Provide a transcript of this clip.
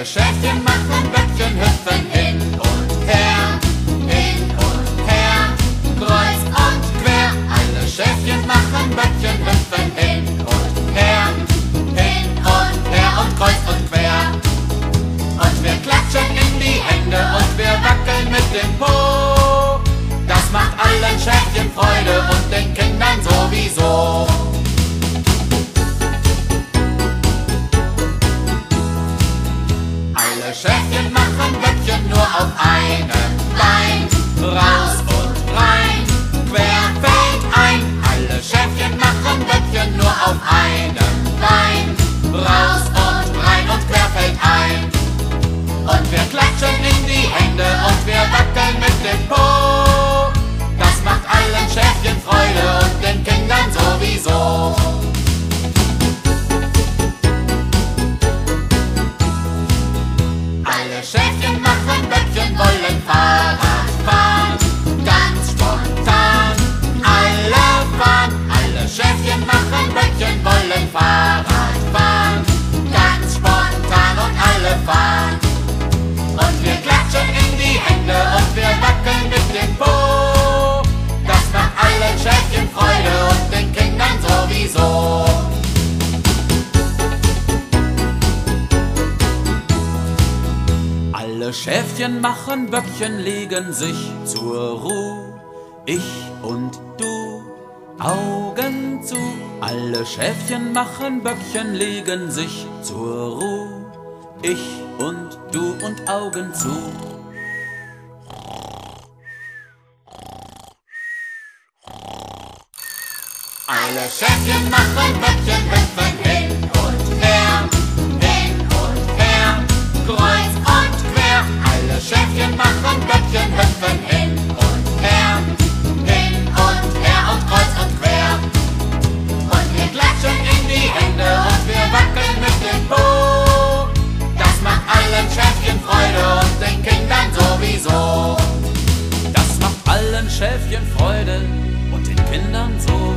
Alle Schäfchen machen Böckchen, hüpfen hin und her, kreuz und quer. Alle Schäfchen machen Böckchen, hüpfen hin und her und kreuz und quer. Und wir klatschen in die Hände und wir wackeln mit dem Po. Das macht allen Schäfchen Freude und den Kindern sowieso. Alle Schäfchen machen Böckchen nur auf einem Bein, raus und rein, quer fällt ein. Alle Schäfchen machen Böckchen nur auf einem Bein, raus und rein und quer fällt ein. Und wir klatschen in die Hände und wir wackeln mit dem Po. Das macht allen Schäfchen Freude und den Kindern sowieso. Alle Schäfchen machen Böckchen, wollen Fahrrad fahren, ganz spontan. Alle fahren, alle Schäfchen machen Böckchen, wollen Fahrrad fahren, ganz spontan und alle fahren. Und wir klatschen in die Hände und wir wackeln mit dem Po. Das macht allen Schäfchen Freude und den Kindern sowieso. Alle Schäfchen machen Böckchen, legen sich zur Ruh. Ich und du, Augen zu. Alle Schäfchen machen Böckchen, legen sich zur Ruh. Ich und du und Augen zu. Alle Schäfchen machen Böckchen, hüpfen hin und her, kreuz und quer. Alle Schäfchen machen Böckchen, hüpfen hin und her und kreuz und quer. Und wir klatschen in die Hände und wir wackeln mit dem Po. Das macht allen Schäfchen Freude und den Kindern sowieso. Das macht allen Schäfchen Freude und den Kindern sowieso.